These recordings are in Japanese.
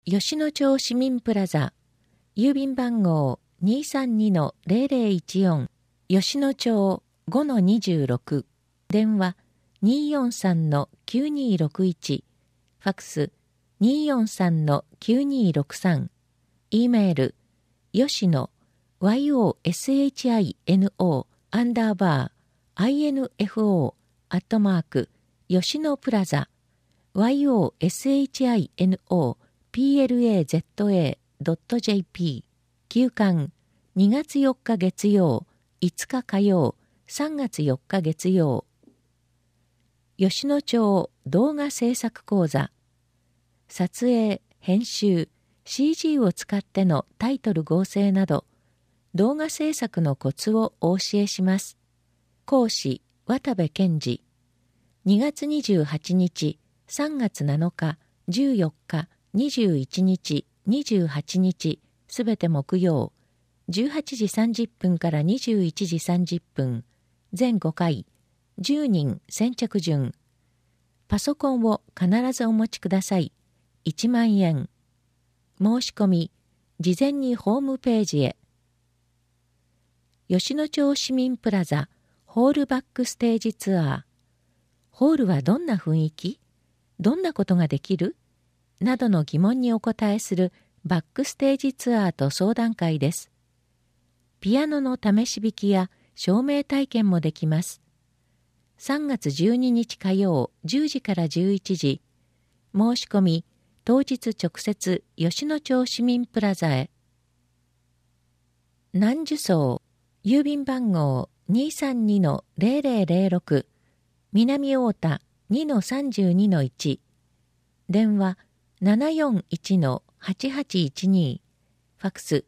吉野町市民プラザ、郵便番号 232-0014、吉野町 5-26、電話 243-9261、ファクス 243-9263、E メール、吉野 yoshino_info吉野プラザ yoshino_plaza.jp 休館2月4日月曜、5日火曜、3月4日月曜。吉野町動画制作講座、撮影、編集、CG を使ってのタイトル合成など、動画制作のコツをお教えします。講師、渡部健二。2月28日、3月7日、14日、21日、28日、すべて木曜、18時30分から21時30分、全5回、10人先着順。パソコンを必ずお持ちください。1万円。申し込み、事前にホームページへ。吉野町市民プラザ、ホールバックステージツアー。ホールはどんな雰囲気？どんなことができる？などの疑問にお答えするバックステージツアーと相談会です。ピアノの試し弾きや照明体験もできます。3月12日火曜10時から11時。申し込み、当日直接吉野町市民プラザへ。南樹荘、郵便番号 232-0006、南太田 2-32-1、電話 741-8812、ファクス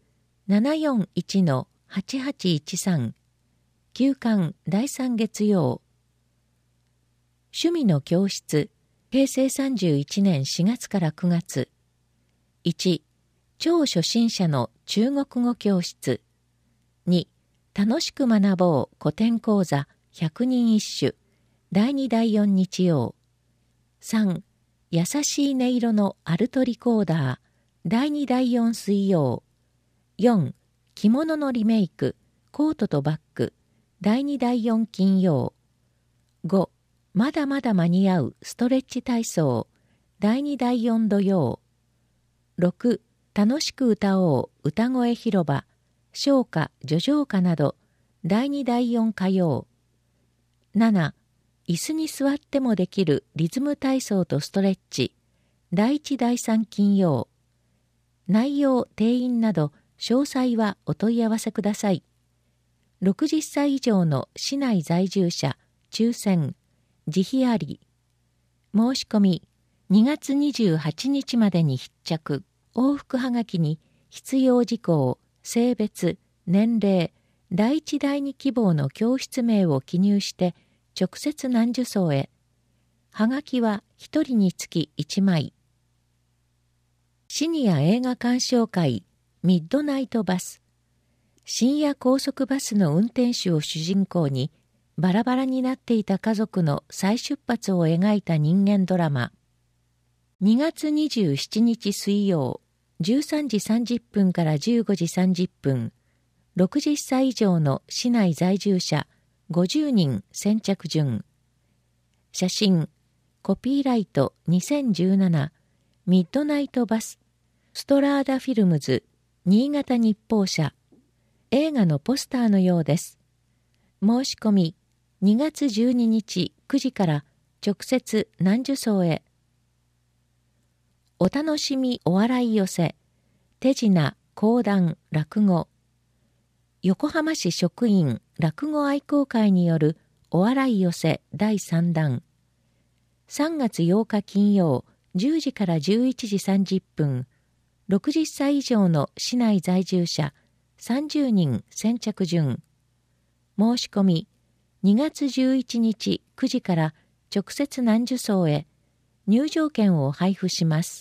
741-8813、休館第3月曜。趣味の教室、平成31年4月から9月。1、超初心者の中国語教室。2、楽しく学ぼう古典講座100人一首。第2第4日曜。3、優しい音色のアルトリコーダー。第2第4水曜。4、着物のリメイク、コートとバッグ。第2第4金曜。5、まだまだ間に合うストレッチ体操。第2第4土曜。6、楽しく歌おう歌声広場。唱歌、叙情歌など。第2第4火曜。7、椅子に座ってもできるリズム体操とストレッチ。第1第3金曜。内容、定員など詳細はお問い合わせください。60歳以上の市内在住者、抽選、自費あり。申し込み、2月28日までに必着。往復はがきに必要事項、性別、年齢、第1第2希望の教室名を記入して直接南樹荘へ。はがきは1人につき1枚。シニア映画鑑賞会ミッドナイトバス。深夜高速バスの運転手を主人公にバラバラになっていた家族の再出発を描いた人間ドラマ。2月27日水曜13時30分から15時30分。60歳以上の市内在住者50人先着順。写真、コピーライト2017ミッドナイトバス、ストラーダフィルムズ、新潟日報社。映画のポスターのようです。申し込み、2月12日9時から直接南樹荘へ。お楽しみお笑い寄せ、手品、講談、落語。横浜市職員落語愛好会によるお笑い寄せ第3弾。3月8日金曜10時から11時30分。60歳以上の市内在住者30人先着順。申し込み、2月11日9時から直接南樹荘へ。入場券を配布します。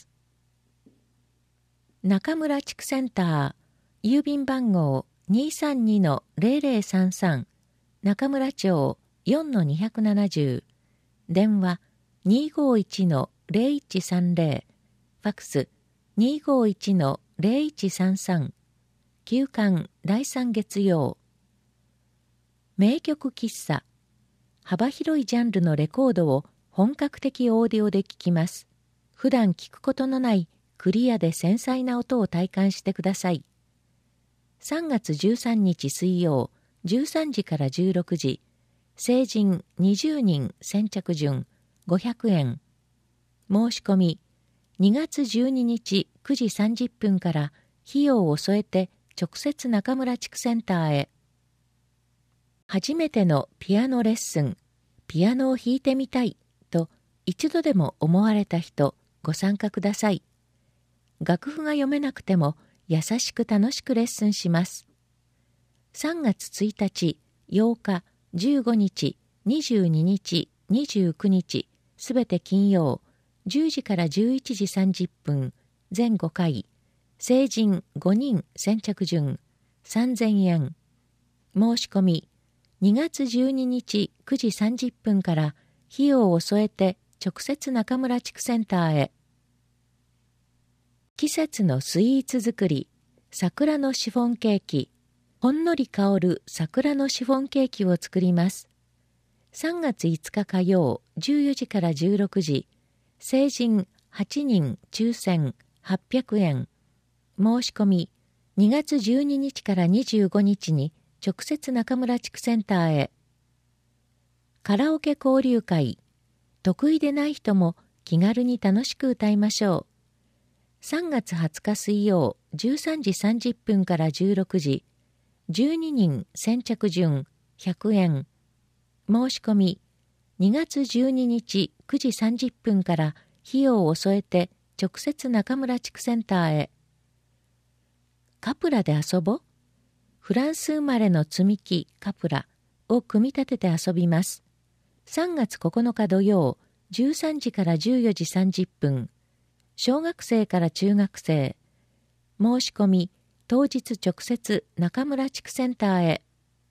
中村地区センター、郵便番号232-0033、中村町 4-270、電話251-0130、ファクス 251-0133 休館第3月曜。名曲喫茶。幅広いジャンルのレコードを本格的オーディオで聴きます。普段聞くことのないクリアで繊細な音を体感してください。3月13日水曜、13時から16時。成人20人先着順500円。申し込み2月12日9時30分から費用を添えて直接中村地区センターへ。初めてのピアノレッスン、ピアノを弾いてみたいと一度でも思われた人、ご参加ください。楽譜が読めなくても優しく楽しくレッスンします。3月1日、8日、15日、22日、29日、すべて金曜、10時から11時30分、全5回、成人5人先着順、3000円。申し込み、2月12日9時30分から費用を添えて直接中村地区センターへ。季節のスイーツ作り、桜のシフォンケーキ。ほんのり香る桜のシフォンケーキを作ります。3月5日火曜、14時から16時。成人8人抽選800円。申し込み、2月12日から25日に直接中村地区センターへ。カラオケ交流会。得意でない人も気軽に楽しく歌いましょう。3月20日水曜、13時30分から16時。12人先着順100円。申し込み2月12日9時30分から費用を添えて直接中村地区センターへ。カプラで遊ぼ。フランス生まれの積み木カプラを組み立てて遊びます。3月9日土曜13時から14時30分。小学生から中学生。申し込み当日直接中村地区センターへ。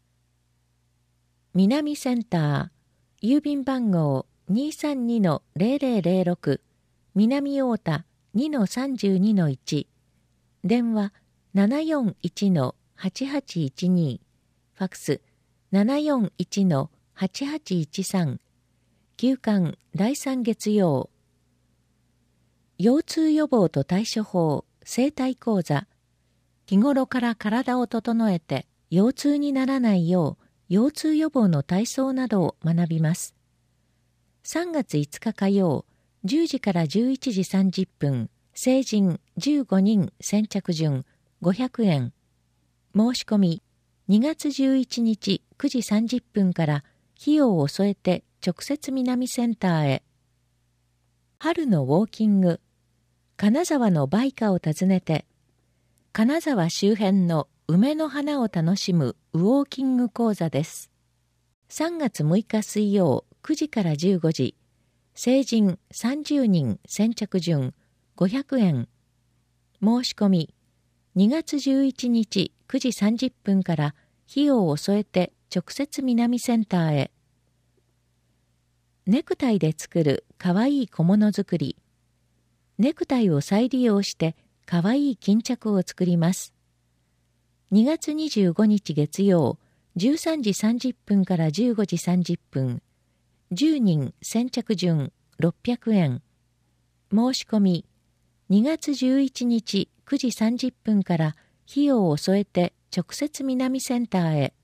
南センター、郵便番号 232-0006、南太田 2-32-1、電話 741-8812、ファクス 741-8813、休館第3月曜。腰痛予防と対処法、整体講座。日頃から体を整えて腰痛にならないよう腰痛予防の体操などを学びます。3月5日火曜、10時から11時30分、成人15人先着順500円。申し込み、2月11日9時30分から費用を添えて直接南センターへ。春のウォーキング、金沢の梅花を訪ねて、金沢周辺の梅の花を楽しむウォーキング講座です。3月6日水曜9時から15時、成人30人先着順500円。申し込み、2月11日9時30分から費用を添えて直接南センターへ。ネクタイで作るかわいい小物作り。ネクタイを再利用してかわいい巾着を作ります。2月25日月曜、13時30分から15時30分。10人先着順600円。申し込み、2月11日9時30分から費用を添えて直接南センターへ。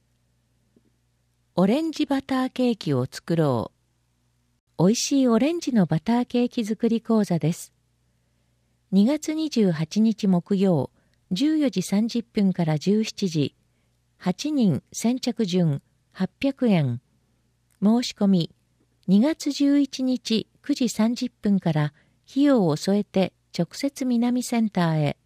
オレンジバターケーキを作ろう。おいしいオレンジのバターケーキ作り講座です。2月28日木曜、14時30分から17時、8人先着順800円。申し込み、2月11日9時30分から費用を添えて直接南センターへ。